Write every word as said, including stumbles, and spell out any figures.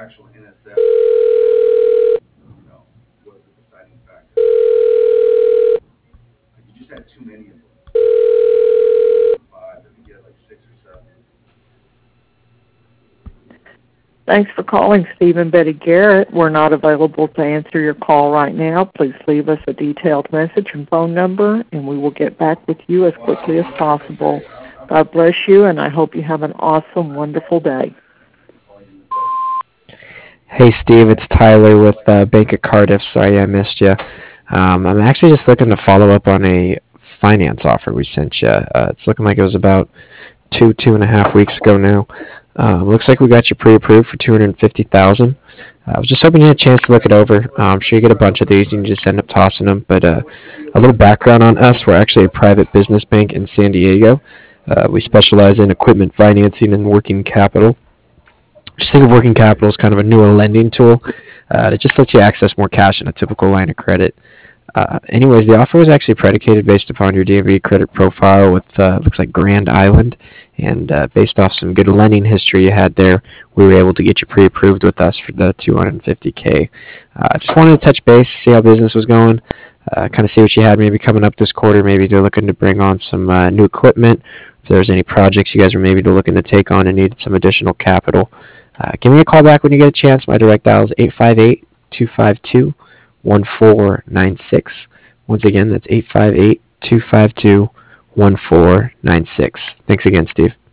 actual N S F, you know, was the deciding factor. Like, you just had too many of them. Five, if you get like six or seven. Thanks for calling Steve and Betty Garrett. We're not available to answer your call right now. Please leave us a detailed message and phone number, and we will get back with you as quickly as possible. God bless you, and I hope you have an awesome, wonderful day. Hey Steve, it's Tyler with uh, Bank of Cardiff. Sorry I missed you. Um, I'm actually just looking to follow up on a finance offer we sent you. Uh, it's looking like it was about two, two and a half weeks ago now. Uh, looks like we got you pre-approved for two hundred fifty thousand dollars. Uh, I was just hoping you had a chance to look it over. Uh, I'm sure you get a bunch of these and you just end up tossing them. But uh, a little background on us: we're actually a private business bank in San Diego. Uh, we specialize in equipment financing and working capital. Just think of working capital as kind of a newer lending tool. Uh, it just lets you access more cash in a typical line of credit. Uh, anyways, the offer was actually predicated based upon your D M V credit profile with, uh, looks like Grand Island, and uh, based off some good lending history you had there, we were able to get you pre-approved with us for the two hundred fifty K. Uh, just wanted to touch base, see how business was going, uh, kind of see what you had maybe coming up this quarter. Maybe you're looking to bring on some uh, new equipment. If there's any projects you guys are maybe looking to take on and need some additional capital. Uh, give me a call back when you get a chance. My direct dial is eight five eight, two five two, one four nine six. Once again, that's eight five eight, two five two, one four nine six. Thanks again, Steve.